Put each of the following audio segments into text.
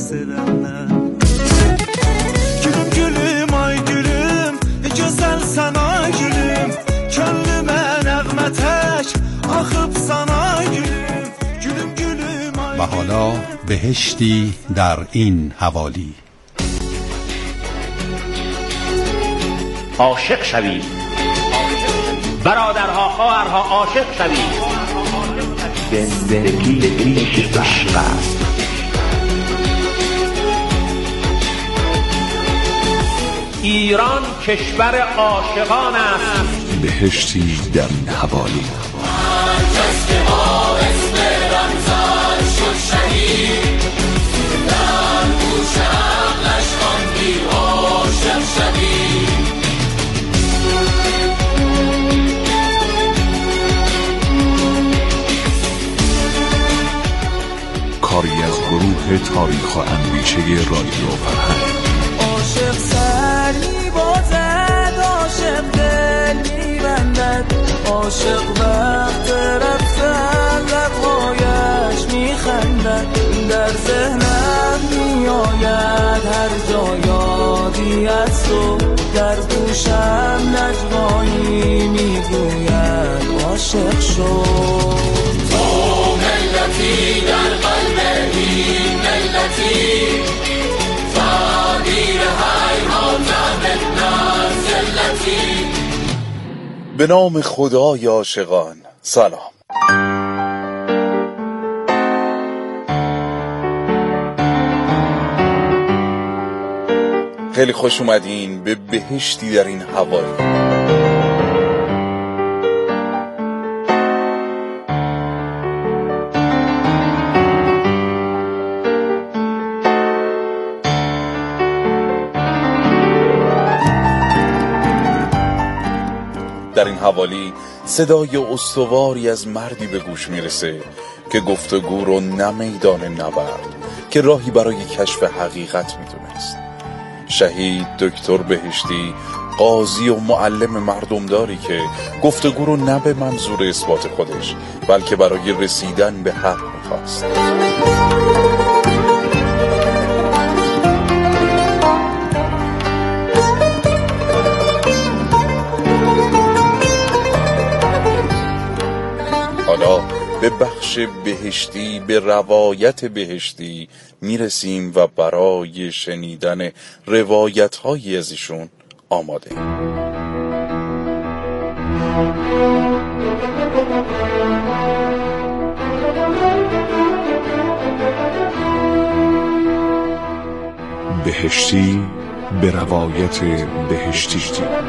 edenler. Gülüm gülüm ay gülüm, güzel sana gülüm, könlüme nəğmə tək axıb sana gülüm. Gülüm gülüm ay. و حالا بهشتی در این حوالی. عاشق شوید برادرها خواهرها، عاشق شوید. زندگی ریش عشق است. ایران کشور عاشقان است. بهشتی در این حوالی. هر کس که با اسم رمضان شد شهید، در گوش عقلش خواندی عاشق شوید. کاری از گروه تاریخ و اندیشه رادیو فرهنگ. عاشق سر می‌بازد، عاشق دل می‌بندد، عاشق وقت رفتن لب‌هایش می‌خندد. در ذهنم می‌آید هر جا یادی از تو، در گوشم نجوایی می‌گوید عاشق شد. تو ملتی در قلب این ملتی، تغییر حیات مدنر زلتی. به نام خدای عاشقان. سلام. خیلی خوش اومدین به بهشتی در این حوالی. در این حوالی صدای استواری از مردی به گوش میرسه که گفتگو رو نه میدان نبرد که راهی برای کشف حقیقت میدونست. شهید دکتر بهشتی، قاضی و معلم مردمداری که گفتگو رو نه به منظور اثبات خودش بلکه برای رسیدن به حق میخواست. حالا به بخش بهشتی، به روایت بهشتی میرسیم و برای شنیدن روایت‌هایی از ایشون آماده. بهشتی به روایت بهشتی.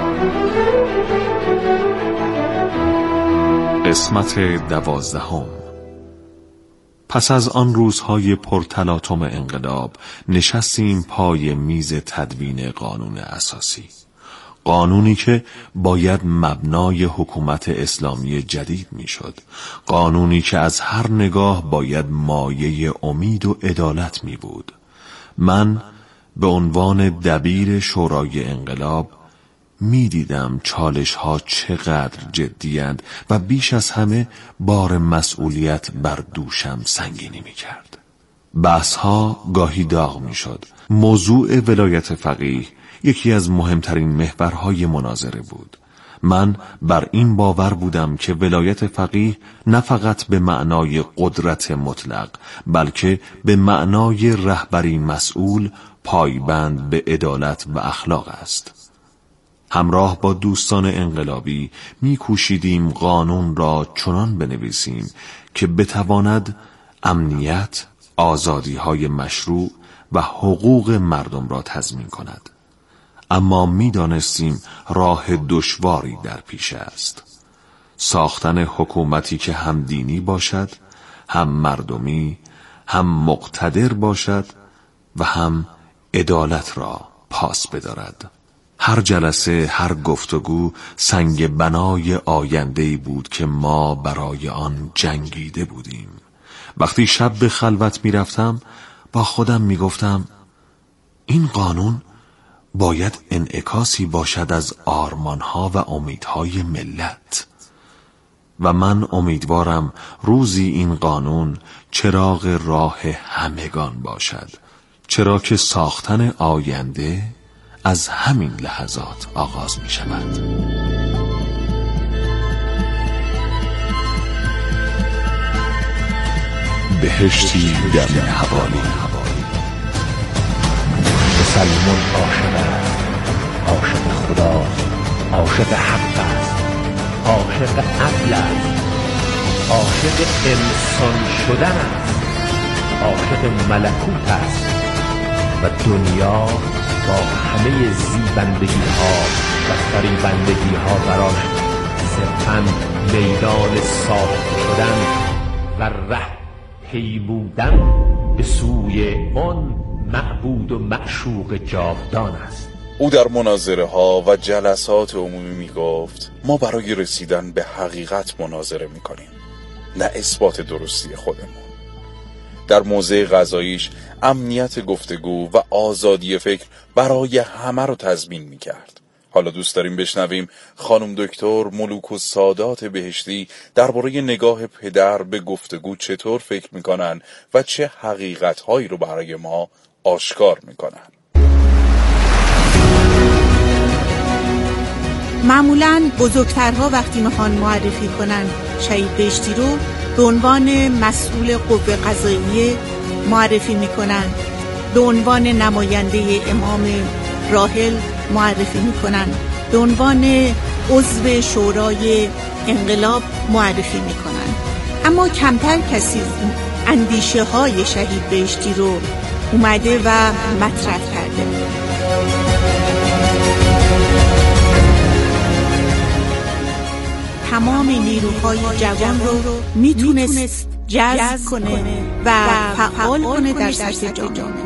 قسمت 12. پس از آن روزهای پرتلاطم انقلاب نشستیم پای میز تدوین قانون اساسی، قانونی که باید مبنای حکومت اسلامی جدید میشد، قانونی که از هر نگاه باید مایه امید و عدالت می بود. من به عنوان دبیر شورای انقلاب می دیدم چالش ها چقدر جدیند و بیش از همه بار مسئولیت بر دوشم سنگینی می کرد. بحث ها گاهی داغ می شد. موضوع ولایت فقیه یکی از مهمترین محورهای مناظره بود. من بر این باور بودم که ولایت فقیه نه فقط به معنای قدرت مطلق بلکه به معنای رهبری مسئول پایبند به عدالت و اخلاق است. همراه با دوستان انقلابی می‌کوشیدیم قانون را چنان بنویسیم که بتواند امنیت، آزادی‌های مشروع و حقوق مردم را تضمین کند. اما می‌دانستیم راه دشواری در پیش است. ساختن حکومتی که هم دینی باشد، هم مردمی، هم مقتدر باشد و هم عدالت را پاس بدارد. هر جلسه، هر گفتگو سنگ بنای آینده‌ای بود که ما برای آن جنگیده بودیم. وقتی شب به خلوت می رفتم با خودم می گفتم این قانون باید انعکاسی باشد از آرمانها و امیدهای ملت و من امیدوارم روزی این قانون چراغ راه همگان باشد، چرا که ساختن آینده از همین لحظات آغاز می شود. بهشتی در حوالی. مسلمان عاشق است، عاشق خدا، عاشق حق است، عاشق عدل است، عاشق انسان شدن است، عاشق ملکوت است و دنیا با همه زیبندگی ها و فریبندگی ها براش صرفاً میدان ساخته شدن و ره پیمودن به سوی آن معبود و معشوق جاودان است. او در مناظره ها و جلسات عمومی می گفت ما برای رسیدن به حقیقت مناظره می کنیم، نه اثبات درستی خودمون. در موضع قضاییش امنیت گفتگو و آزادی فکر برای همه رو تضمین می کرد. حالا دوست داریم بشنویم خانم دکتر ملوک السادات بهشتی درباره نگاه پدر به گفتگو چطور فکر می کنن و چه حقیقت‌هایی رو برای ما آشکار می کنن. معمولاً بزرگترها وقتی میخوان معرفی کنن شهید بهشتی رو به عنوان مسئول قوه قضاییه معرفی میکنن، به عنوان نماینده امام راحل معرفی میکنن، به عنوان عضو شورای انقلاب معرفی میکنن. اما کمتر کسی اندیشه های شهید بهشتی رو اومده و مطرح کرده. تمام نیروهای جوان رو میتونست جذب کنه و فعال کنه در سطح جامعه.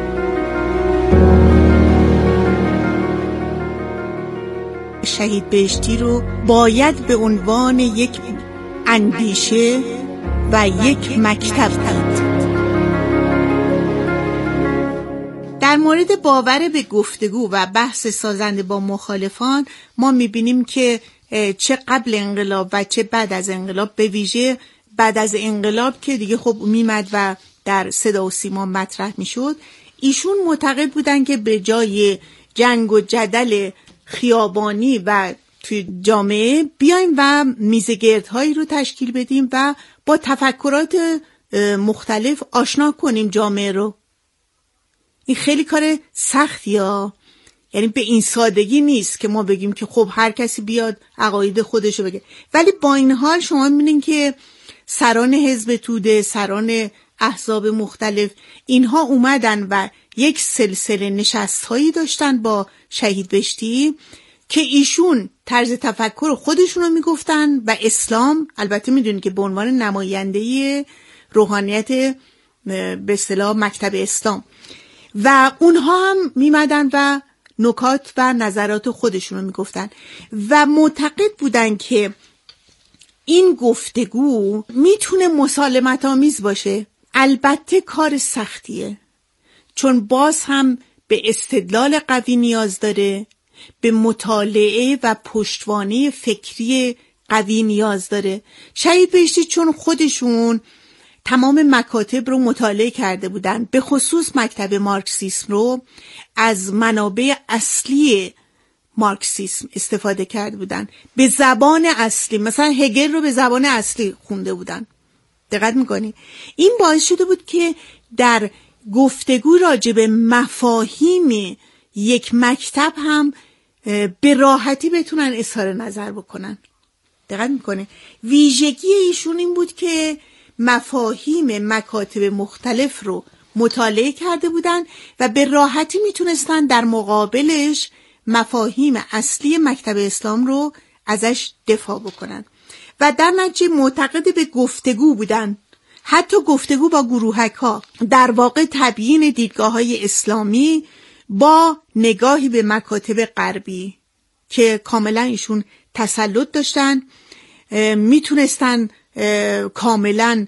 شهید بهشتی رو باید به عنوان یک اندیشه و یک مکتب دید. در مورد باور به گفتگو و بحث سازنده با مخالفان ما میبینیم که چه قبل انقلاب و چه بعد از انقلاب، به ویژه بعد از انقلاب که دیگه خب میمد و در صدا و سیما مطرح میشد، ایشون معتقد بودن که به جای جنگ و جدل خیابانی و توی جامعه بیایم و میزگردهایی رو تشکیل بدیم و با تفکرات مختلف آشنا کنیم جامعه رو. این خیلی کار سختیه، یعنی به این سادگی نیست که ما بگیم که خب هر کسی بیاد عقاید خودشو بگه. ولی با این حال شما می‌بینین که سران حزب توده، سران احزاب مختلف، اینها اومدن و یک سلسله نشست‌هایی داشتن با شهید بهشتی که ایشون طرز تفکر خودشون رو میگفتن و اسلام، البته میدونید که به عنوان نماینده روحانیت به اصطلاح مکتب اسلام، و اونها هم میمدن و نکات و نظرات خودشون رو میگفتن و معتقد بودن که این گفتگو میتونه مسالمت آمیز باشه. البته کار سختیه، چون باز هم به استدلال قوی نیاز داره، به مطالعه و پشتوانه فکری قوی نیاز داره. شهید بهشتی چون خودشون تمام مکاتب رو مطالعه کرده بودن، به خصوص مکتب مارکسیسم رو از منابع اصلی مارکسیسم استفاده کرده بودن، به زبان اصلی، مثلا هگل رو به زبان اصلی خونده بودن. دقت میکنی؟ این باعث شده بود که در گفتگو راجع به مفاهیم یک مکتب هم به راحتی بتونن اظهار نظر بکنن. دقت میکنه؟ ویژگی ایشون این بود که مفاهیم مکاتب مختلف رو مطالعه کرده بودن و به راحتی میتونستن در مقابلش مفاهیم اصلی مکتب اسلام رو ازش دفاع بکنن و در نتیجه معتقد به گفتگو بودن، حتی گفتگو با گروهک ها، در واقع تبیین دیدگاه‌های اسلامی با نگاهی به مکاتب غربی که کاملا ایشون تسلط داشتن، میتونستن کاملا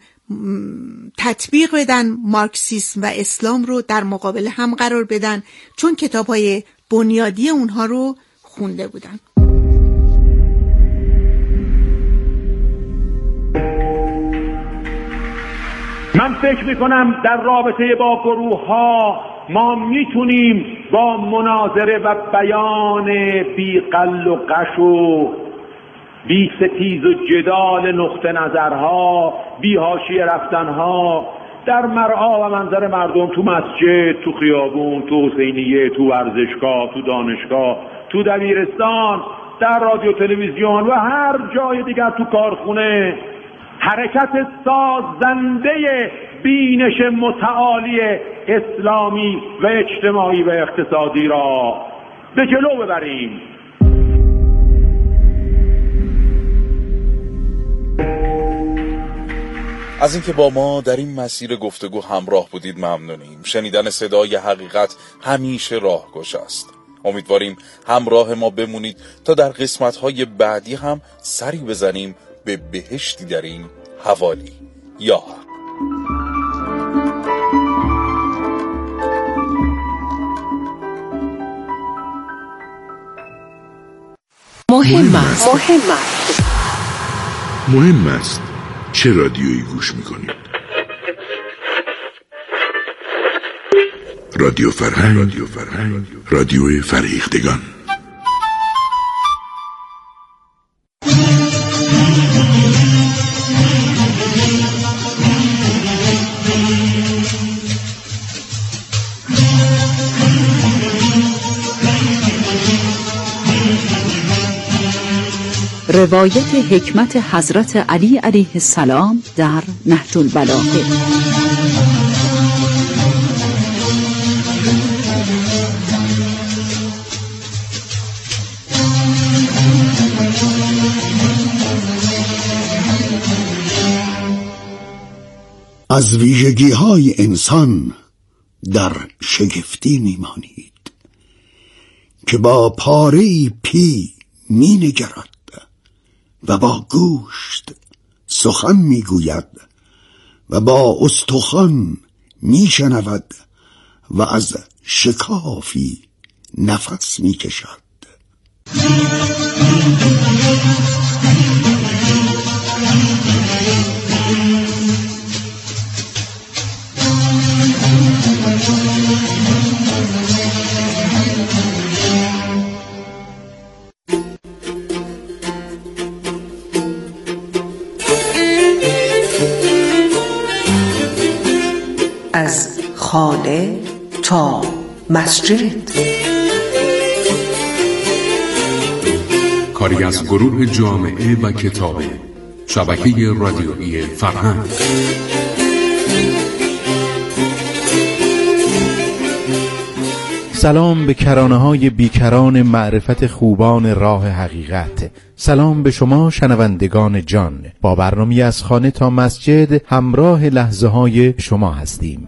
تطبیق بدن مارکسیسم و اسلام رو در مقابل هم قرار بدن، چون کتاب‌های بنیادی اونها رو خونده بودن. من فکر میکنم در رابطه با گروه ها ما میتونیم با مناظره و بیان بی قل و قش و بی ستیز و جدال نقطه نظرها، بی حاشیه رفتنها، در مرعا و منظر مردم، تو مسجد، تو خیابون، تو حسینیه، تو ورزشگاه، تو دانشگاه، تو دبیرستان، در رادیو تلویزیون و هر جای دیگر، تو کارخونه، حرکت سازنده بینش متعالی اسلامی و اجتماعی و اقتصادی را به جلو ببریم. از اینکه با ما در این مسیر گفتگو همراه بودید ممنونیم. شنیدن صدای حقیقت همیشه راهگشا است. امیدواریم همراه ما بمونید تا در قسمت‌های بعدی هم سری بزنیم به بهشتی در این حوالی. یا مهم است چه رادیویی گوش میکنید؟ رادیو فرهنگ، رادیو فرهیختگان. روایت حکمت حضرت علی علیه السلام در نهج البلاغه. از ویژگی‌های انسان در شگفتی می‌مانید که با پاره‌ای پی می‌نگرد و با گوشت سخن میگوید و با استخوان میشنود و از شکافی نفس میکشد. از خانه تا مسجد، کاری از گروه جامعه و کتابه، شبکه رادیویی فرهنگ. سلام به کرانه‌های بیکران معرفت خوبان راه حقیقت. سلام به شما شنوندگان جان. با برنامه از خانه تا مسجد همراه لحظه‌های شما هستیم.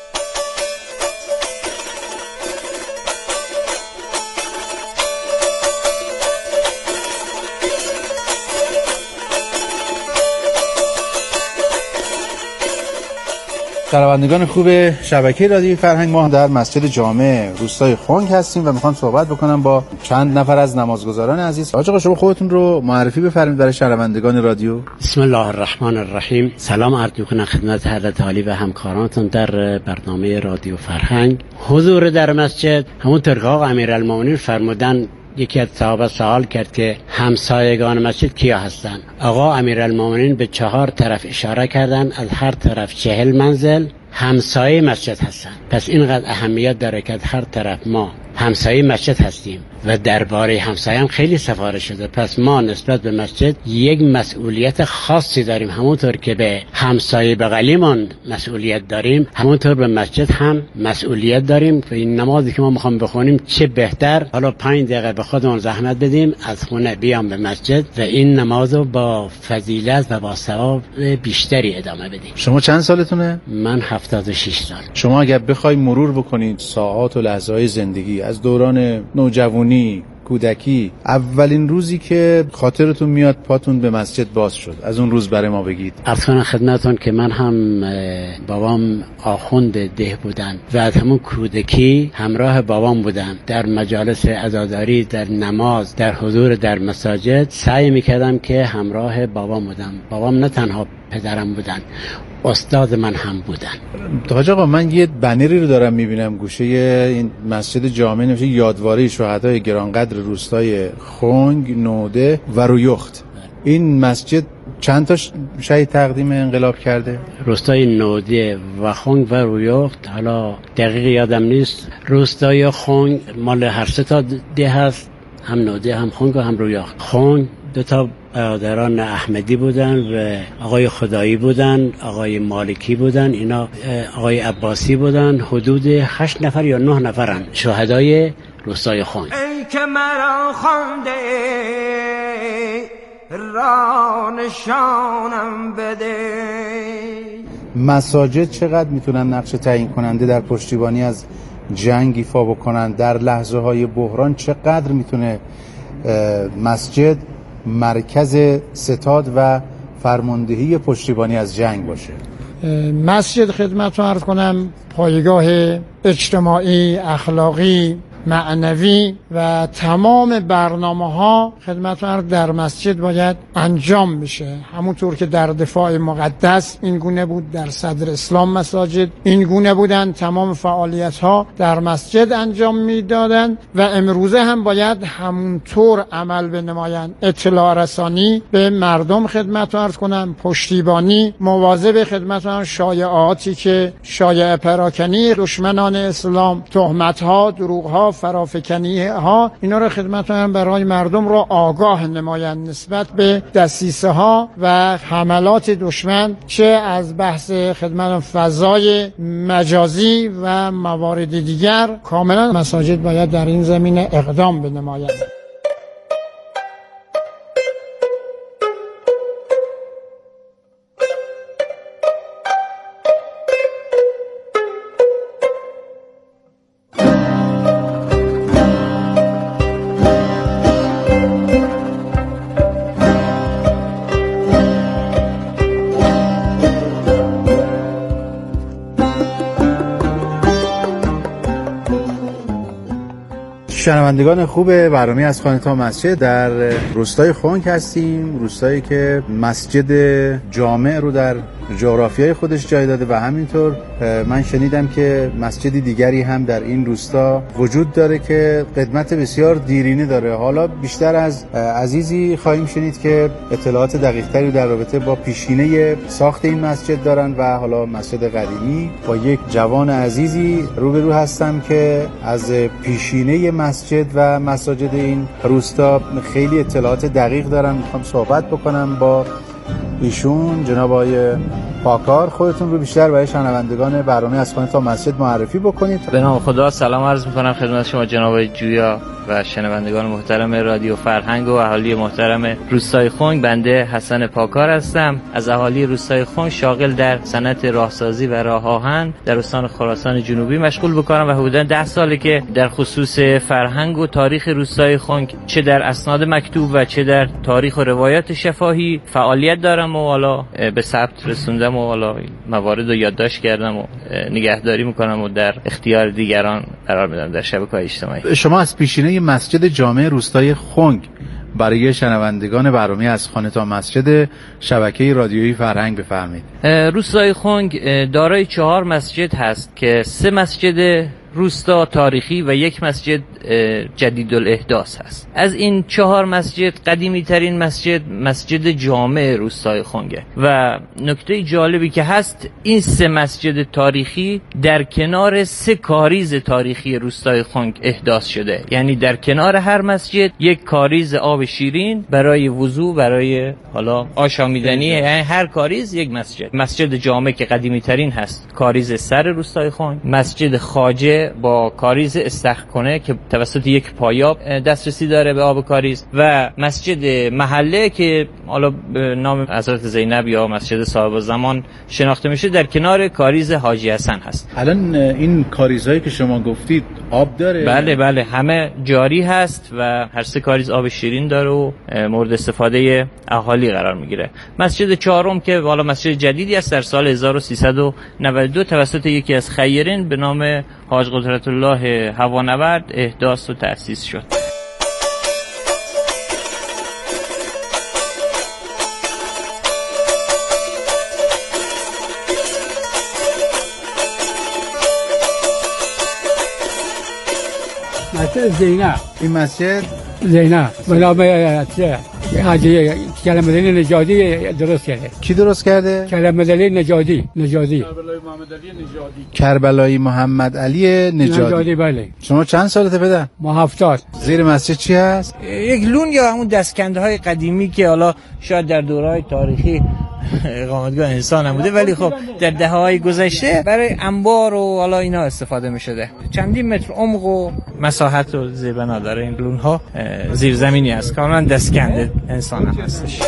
شنوندگان خوب شبکه رادیوی فرهنگ، ما در مسجد جامع روستای خنگ هستیم و میخوام صحبت بکنم با چند نفر از نمازگزاران عزیز. آقا شما خودتون رو معرفی بفرمایید برای شنوندگان رادیو. بسم الله الرحمن الرحیم. سلام عرض می‌کنم خدمت حضرت عالی و همکارانتون در برنامه رادیو فرهنگ. حضور در مسجد همونطور که آقا امیرالمومنین فرمودن، یکی از صحابه سوال کرد که همسایگان مسجد کیا هستند؟ آقا امیرالمومنین به 4 طرف اشاره کردن، از هر طرف 40 منزل همسایه مسجد هستند. پس اینقدر اهمیت داره که هر طرف ما همسایه مسجد هستیم و درباره همسایه هم خیلی سفارش شده. پس ما نسبت به مسجد یک مسئولیت خاصی داریم. همونطور که به همسایه بغلیمون مسئولیت داریم، همونطور به مسجد هم مسئولیت داریم. و این نمازی که ما میخوام بخونیم چه بهتر حالا 5 دقیقه به خودمون زحمت بدیم، از خونه بیام به مسجد و این نمازو با فضیلت و با ثواب بیشتری ادامه بدیم. شما چند سالتونه؟ من 76 سال. شما اگر بخوای مرور بکنید ساعات و لحظه‌های زندگی از دوران نوجوانی، کودکی، اولین روزی که خاطرتون میاد پاتون به مسجد باز شد، از اون روز برای ما بگید. عرض کنم خدمتتون که من هم بابام آخوند ده بودن و از همون کودکی همراه بابام بودم. در مجالس عزاداری، در نماز، در حضور در مساجد سعی میکردم که همراه بابام بودم. بابام نه تنها پدرم بودن، استاد من هم بودن. حاج آقا من یه بنری رو دارم میبینم گوشه این مسجد جامع، نوشته یادواره شهدای گرانقدر روستای خنگ، نوده و رویخت. این مسجد چند تا شهید تقدیم انقلاب کرده؟ روستای نوده و خنگ و رویخت، حالا دقیق یادم نیست. روستای خنگ مال هر سه تا ده هست، هم نوده هم خنگ و هم رویخت. خنگ دو تا برادران احمدی بودن و آقای خدایی بودن، آقای مالکی بودن، اینا آقای عباسی بودن. حدود 8 نفر یا 9 نفرن شهدای روستای خنگ. ای که مرا خوانده را نشانم بده. مساجد چقدر میتونن نقش تعیین کننده در پشتیبانی از جنگ ایفا بکنن؟ در لحظه های بحران چقدر میتونه مسجد مرکز ستاد و فرماندهی پشتیبانی از جنگ باشه؟ مسجد خدمتتون عرض کنم پایگاه اجتماعی، اخلاقی، معنوی و تمام برنامه‌ها خدمتتون در مسجد باید انجام بشه. همونطور که در دفاع مقدس این گونه بود، در صدر اسلام مساجد این گونه بودن، تمام فعالیت‌ها در مسجد انجام میدادند و امروزه هم باید همونطور عمل بنمایند. اطلاع رسانی به مردم خدمتتون عرض کنم، پشتیبانی، مواظب خدمتتون شایعاتی که شایعه پراکنی دشمنان اسلام، تهمت‌ها، دروغ‌ها، فرافکنی ها، اینا رو خدمتتون برای مردم رو آگاه نمایند نسبت به دسیسه ها و حملات دشمن، چه از بحث خدمت فضای مجازی و موارد دیگر. کاملا مساجد باید در این زمینه اقدام بنمایند. شنوندگان خوب برنامه از خانه تا مسجد، در روستای خنگ هستیم، روستایی که مسجد جامع رو در جغرافیای خودش جای داده و همینطور من شنیدم که مسجد دیگری هم در این روستا وجود داره که قدمت بسیار دیرینه داره. حالا بیشتر از عزیزی خواهیم شنید که اطلاعات دقیق‌تری در رابطه با پیشینه ساخت این مسجد دارن و حالا مسجد قدیمی. با یک جوان عزیزی روبرو هستم که از پیشینه مسجد و مساجد این روستا خیلی اطلاعات دقیق دارن. میخوام صحبت بکنم با ایشون. جناب آقای پاکار، خودتون رو بیشتر برای شنوندگان برنامه از خانه تا مسجد معرفی بکنید. به نام خدا سلام عرض میکنم خدمت شما جناب جویا و شنوندگان محترم رادیو فرهنگ و اهالی محترم روستای خنگ. بنده حسن پاکار هستم، از اهالی روستای خنگ، شاغل در صنعت راهسازی و راه آهن در استان خراسان جنوبی مشغول بکنم و حدوداً 10 ساله که در خصوص فرهنگ و تاریخ روستای خنگ چه در اسناد مکتوب و چه در تاریخ و روایات شفاهی فعالیت دارم و حالا به ثبت رسوندم و حالا موارد رو یادداشت کردم و نگهداری میکنم و در اختیار دیگران قرار میدم در شبکه‌های اجتماعی. شما از پیشینه مسجد جامع روستای خنگ برای شنوندگان برنامه از خانه تا مسجد شبکه رادیویی فرهنگ بفرمایید. روستای خنگ دارای 4 مسجد هست که 3 مسجد روستا تاریخی و 1 مسجد جدیدالاحداث هست. از این 4 مسجد قدیمی ترین مسجد جامع روستای خنگه و نکته جالبی که هست این 3 مسجد تاریخی در کنار 3 کاریز تاریخی روستای خنگ احداث شده. یعنی در کنار هر مسجد 1 کاریز آب شیرین برای وضو، برای حالا آشامیدنی، یعنی هر کاریز 1 مسجد. مسجد جامع که قدیمی ترین هست کاریز سر روستای خنگ، مسجد خواجه با کاریز استخکنه که توسط 1 پایاب دسترسی داره به آب کاریز و مسجد محله که حالا به نام حضرت زینب یا مسجد صاحب زمان شناخته میشه در کنار کاریز حاجی حسن هست. الان این کاریزهایی که شما گفتید آب داره؟ بله همه جاری هست و هر 3 کاریز آب شیرین داره و مورد استفاده اهالی قرار میگیره. مسجد 4م که حالا مسجد جدیدی است در سال 1392 توسط یکی از خیرین به نام حاج قدرت الله هوانورد احداث و تأسیس شد. مسجد زینب. این مسجد زینب بنابه حاجی کلمدلی نجادی درست کرده. کی درست کرده؟ کلمدلی نجادی. کربلایی محمد علی نجادی. بله. شما چند سالته پدر؟ ما 70. زیر مسجد چی هست؟ یک لون یا همون دستکنده های قدیمی که حالا شاید در دورهای تاریخی اقامتگاه انسان هم بوده، ولی خب در دهه‌های گذشته برای انبار و حالا اینا استفاده می شده. چندین متر عمق و مساحت و زیربنا داره. این لون ها زیرزمینی است، کاملا دستکنده انسان هم هستش.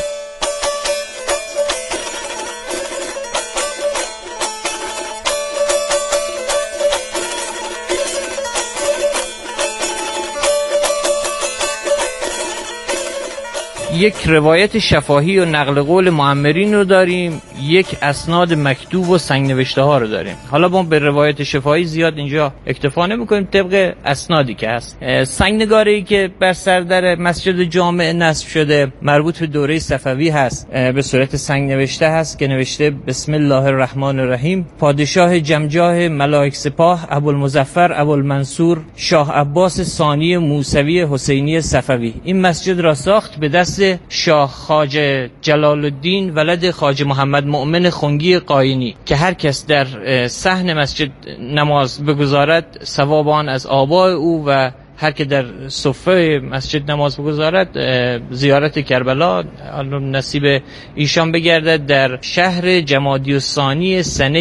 یک روایت شفاهی و نقل قول معمرین رو داریم، یک اسناد مکتوب و سنگ نوشته ها رو داریم. حالا ما به روایت شفاهی زیاد اینجا اکتفا نمی‌کنیم، طبق اسنادی که هست. سنگ نگاره‌ای که بر سردر مسجد جامع نصب شده مربوط به دوره صفوی هست، به صورت سنگ نوشته هست که نوشته بسم الله الرحمن الرحیم، پادشاه جمجاه ملائک سپاه ابوالمظفر ابوالمنصور شاه عباس ثانی موسوی حسینی صفوی این مسجد را ساخت به دست شاه خواجه جلال الدین ولد خواجه محمد مؤمن خنگی قاینی که هر کس در صحن مسجد نماز بگذارد ثواب آن از آبای او و هر که در صفه مسجد نماز بگذارد زیارت کربلا نصیب ایشان بگردد در شهر جمادی الثانی سنه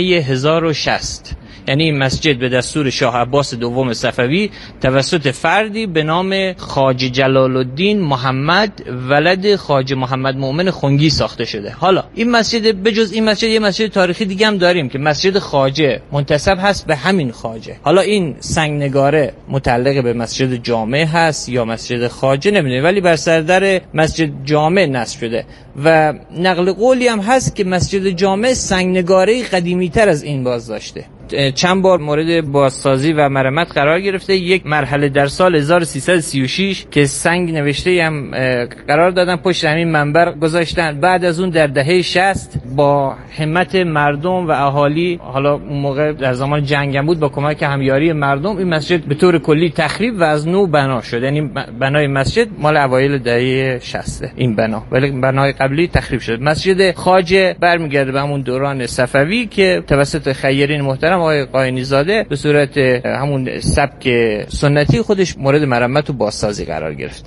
1060. یعنی این مسجد به دستور شاه عباس دوم صفوی توسط فردی به نام خواجه جلال الدین محمد ولد خواجه محمد مؤمن خنگی ساخته شده. حالا این مسجد بجز این مسجد یه مسجد تاریخی دیگه هم داریم که مسجد خواجه منتسب هست به همین خواجه. حالا این سنگ نگاره متعلق به مسجد جامع هست یا مسجد خواجه نمیدونم، ولی بر سردر مسجد جامع نصب شده و نقل قولی هم هست که مسجد جامع سنگ نگاره قدیمی تر از این باز داشته. چند بار مورد بازسازی و مرمت قرار گرفته. یک مرحله در سال 1336 که سنگ نوشته هم قرار دادن پشت همین منبر گذاشتن. بعد از اون در دهه 60 با همت مردم و اهالی، حالا اون موقع در زمان جنگ هم بود، با کمک همیاری مردم این مسجد به طور کلی تخریب و از نو بنا شد. یعنی بنای مسجد مال اوایل دهه 60 این بنا، ولی بنای قبلی تخریب شد. مسجد خواجه برمیگرده به همون دوران صفوی که توسط خیرین محترم آقای قاینی زاده به صورت همون سبک سنتی خودش مورد مرمت و بازسازی قرار گرفت.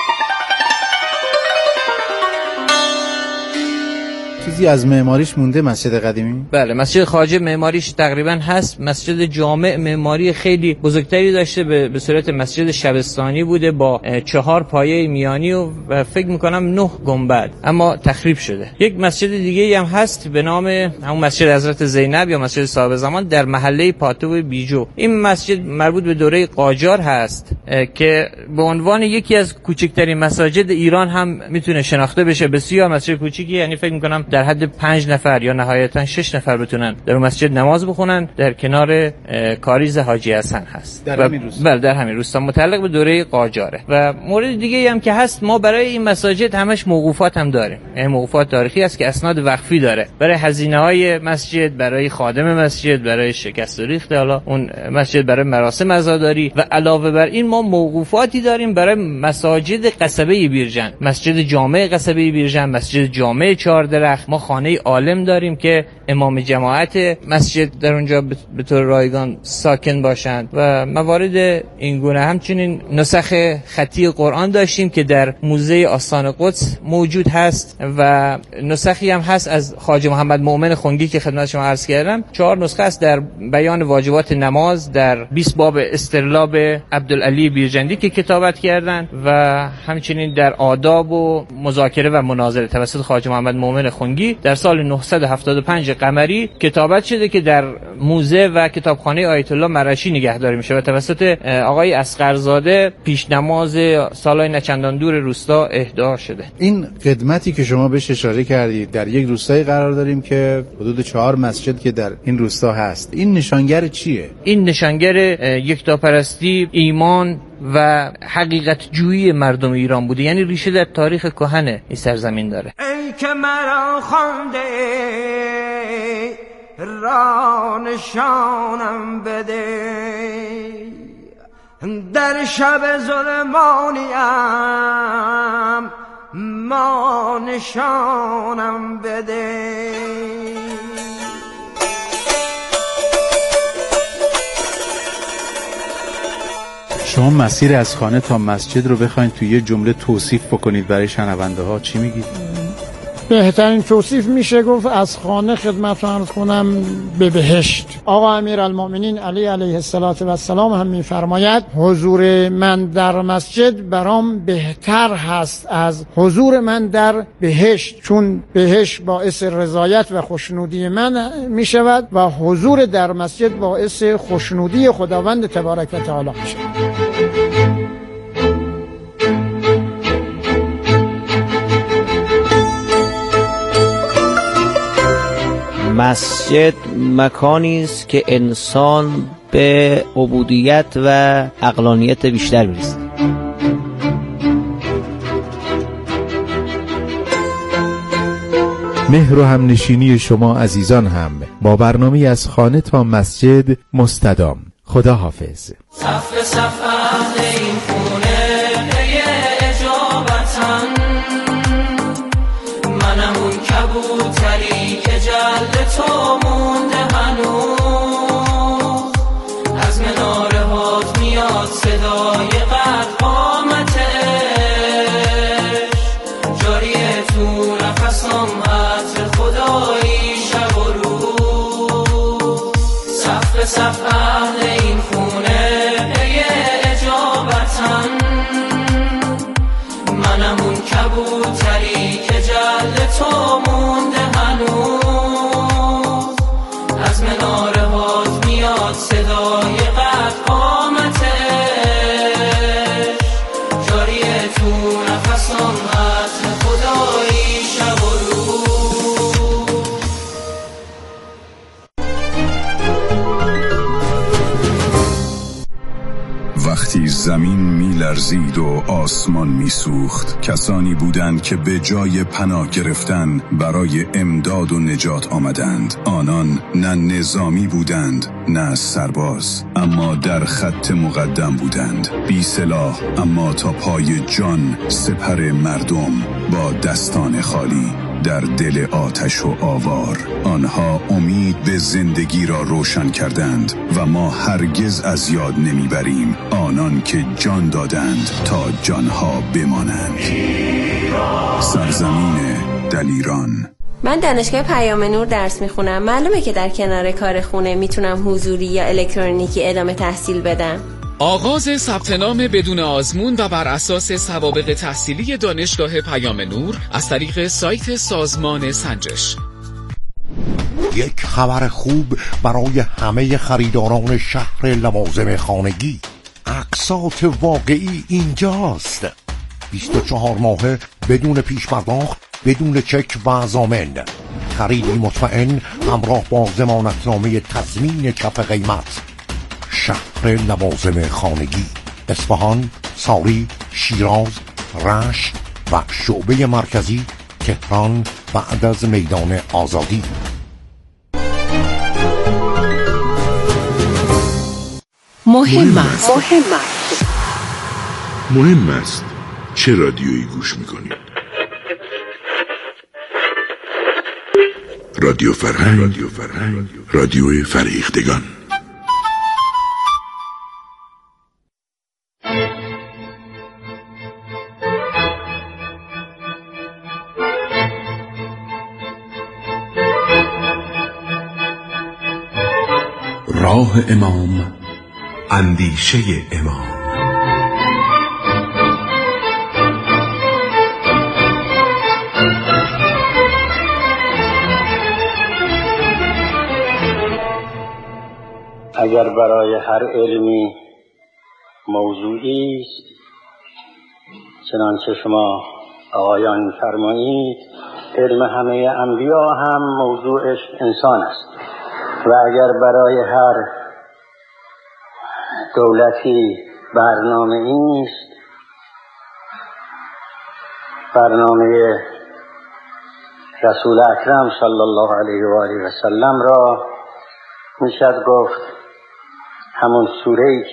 چیزی از معماریش مونده مسجد قدیمی؟ بله، مسجد خواجه معماریش تقریبا هست. مسجد جامع معماری خیلی بزرگتری داشته، به صورت مسجد شبستانی بوده با 4 پایه میانی و فکر میکنم 9 گنبد، اما تخریب شده. یک مسجد دیگه هم هست به نام همون مسجد حضرت زینب یا مسجد صاحب زمان در محله پاتو بیجو. این مسجد مربوط به دوره قاجار هست که به عنوان یکی از کوچکترین مساجد ایران هم میتونه شناخته بشه. بسیار مسجد کوچیکی، یعنی فکر میکنم در حد 5 نفر یا نهایتا 6 نفر بتونن در مسجد نماز بخونن. در کنار کاریز حاجی حسن هست در همین روستا. بله، در همین روستا، متعلق به دوره قاجاره. و مورد دیگه هم که هست، ما برای این مساجد همش موقوفات هم داریم. یعنی موقوفات تاریخی است که اسناد وقفی داره برای هزینه‌های مسجد، برای خادم مسجد، برای شکست و ریخت حالا اون مسجد، برای مراسم عزاداری. و علاوه بر این ما موقوفاتی داریم برای مساجد قصبه بیرجند، مسجد جامع قصبه بیرجند، مسجد جامع 4 درخت. ما خانه عالم داریم که امام جماعت مسجد در اونجا به طور رایگان ساکن باشند و موارد این گونه. همچنین نسخ خطی قرآن داشتیم که در موزه آستان قدس موجود هست و نسخی هم هست از خواجه محمد مؤمن خنگی که خدمت شما عرض کردم. 4 نسخه است در بیان واجبات نماز، در 20 باب استرلاب عبدالعلی بیرجندی که کتابت کردن و همچنین در آداب و مذاکره و مناظره توسط خواجه محمد مؤمن خنگی در سال 975 قمری کتابت شده که در موزه و کتابخانه آیت الله مرشی نگهداری میشه و توسط آقای اصغرزاده پیش نماز سالهای نچندان دور روستا اهدا شده. این خدمتی که شما بهش اشاره کردید، در یک روستایی قرار داریم که حدود 4 مسجد که در این روستا هست. این نشانگر چیه؟ این نشانگر یکتاپرستی، ایمان و حقیقت جویی مردم ایران بوده. یعنی ریشه در تاریخ کهن این سرزمین داره. ای که مرا خوانده را نشانم بده، در شب ظلمانیم ما نشانم بده. شما مسیر از خانه تا مسجد رو بخواید توی یه جمله توصیف بکنید برای شنونده ها، چی میگید؟ بهترین توصیف میشه گفت از خانه خدمتتون عرض کنم به بهشت. آقا امیرالمومنین علی علیه السلام هم میفرماید حضور من در مسجد برام بهتر هست از حضور من در بهشت، چون بهشت باعث رضایت و خوشنودی من میشود و حضور در مسجد باعث خوشنودی خداوند تبارک و تعالی میشه. مسجد مکانی است که انسان به عبودیت و عقلانیت بیشتر میرسه. مهر و همنشینی شما عزیزان هم با برنامه از خانه تا مسجد مستدام. خدا حافظ. صف صف اهل این خونه پی اجابتن، منم اون کبوتری که جلد تو مونده هنوز، از مناره هات میاد صدای قد قامتش، جاریه تو نفسم عطر خدایی شب و روز. صف صف اهل این خونه پی اجابتن، منم اون کبوتری که جلد تو مونده هنوز، از مناره هات میاد صدای قد قامتش، جاریه تو نفسم عطر خدایی شب و روز. وقتی زمین می‌لرزید و آسمان می‌سوخت، کسانی بودند که به جای پناه گرفتن برای امداد و نجات آمدند. آنان نه نظامی بودند نه سرباز، اما در خط مقدم بودند، بی سلاح اما تا پای جان سپر مردم، با دستان خالی در دل آتش و آوار. آنها امید به زندگی را روشن کردند و ما هرگز از یاد نمیبریم آنان که جان دادند تا جانها بمانند. سرزمین دلیران. من دانشگاه پیام نور درس میخونم. معلومه که در کنار کار خونه میتونم حضوری یا الکترونیکی ادامه تحصیل بدم. آغاز ثبت نام بدون آزمون و بر اساس سوابق تحصیلی دانشگاه پیام نور از طریق سایت سازمان سنجش. یک خبر خوب برای همه خریداران شهر لوازم خانگی. اقساط واقعی اینجاست. 24 ماهه بدون پیش پرداخت، بدون چک و ضامن. خریدی مطمئن همراه با ضمانتنامه تضمین کف قیمت. شهر لوازم خانگی، اصفهان، ساری، شیراز، رشت و شعبه مرکزی تهران بعد از میدان آزادی. مهم است چه رادیویی گوش میکنید. رادیو فرهنگ، رادیو فریختگان. راه امام، اندیشه امام. اگر برای هر علمی موضوعی است، چنانچه شما آقایان فرمایید، علم همه انبیا هم موضوعش انسان است. و اگر برای هر دولتی برنامه است، برنامه رسول اکرم صلی الله علیه و آله و سلم را میشد گفت همون سوره‌ای